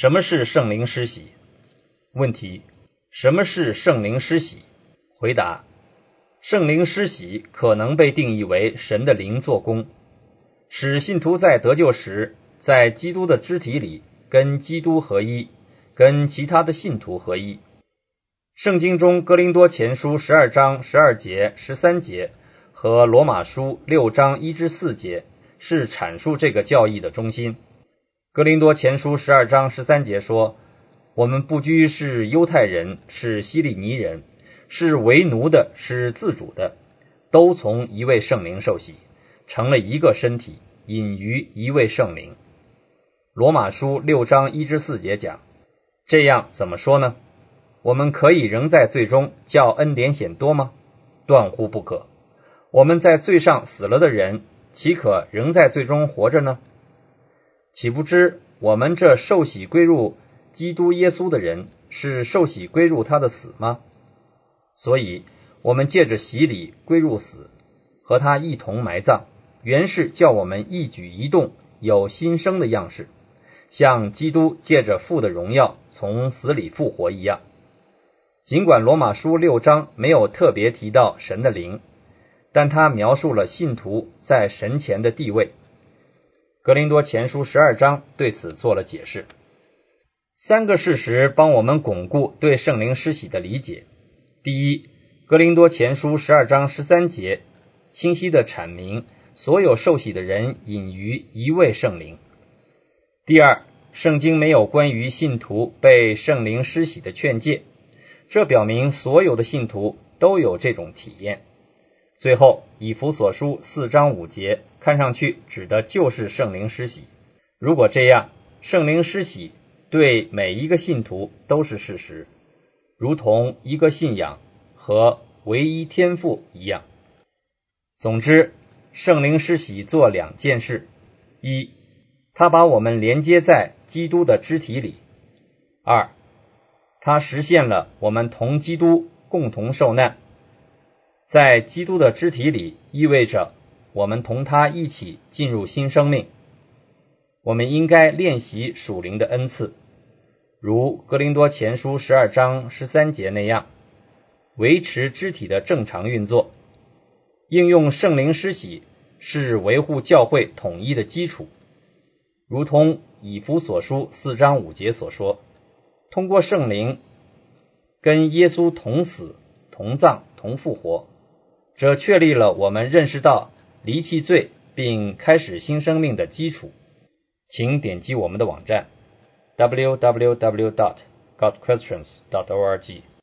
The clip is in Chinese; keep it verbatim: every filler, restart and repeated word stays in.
什么是圣灵施洗？问题：什么是圣灵施洗？回答：圣灵施洗可能被定义为神的灵做工，使信徒在得救时，在基督的肢体里跟基督合一，跟其他的信徒合一。圣经中哥林多前书十二章十二节、十三节和罗马书六章一至四节是阐述这个教义的中心。哥林多前书十二章十三节说，我们不拘是犹太人，是希利尼人，是为奴的，是自主的，都从一位圣灵受洗，成了一个身体，隐于一位圣灵。罗马书六章一至四节讲，这样怎么说呢？我们可以仍在罪中，叫恩典显多吗？断乎不可。我们在罪上死了的人，岂可仍在罪中活着呢？岂不知我们这受洗归入基督耶稣的人，是受洗归入他的死吗？所以我们借着洗礼归入死，和他一同埋葬，原是叫我们一举一动有新生的样式，像基督借着父的荣耀从死里复活一样。尽管罗马书六章没有特别提到神的灵，但他描述了信徒在神前的地位。哥林多前书十二章对此做了解释。三个事实帮我们巩固对圣灵施洗的理解。第一，哥林多前书十二章十三节清晰地阐明所有受洗的人隐于一位圣灵。第二，圣经没有关于信徒被圣灵施洗的劝诫，这表明所有的信徒都有这种体验。最后，以弗所书四章五节看上去指的就是圣灵施洗。如果这样，圣灵施洗对每一个信徒都是事实，如同一个信仰和唯一天父一样。总之，圣灵施洗做两件事：一，他把我们连接在基督的肢体里；二，他实现了我们同基督共同受难。在基督的肢体里意味着我们同他一起进入新生命。我们应该练习属灵的恩赐，如哥林多前书十二章十三节那样，维持肢体的正常运作。应用圣灵施洗是维护教会统一的基础，如同以弗所书四章五节所说，通过圣灵跟耶稣同死、同葬、同复活，这确立了我们认识到离弃罪并开始新生命的基础。请点击我们的网站 double-u double-u double-u dot god questions dot org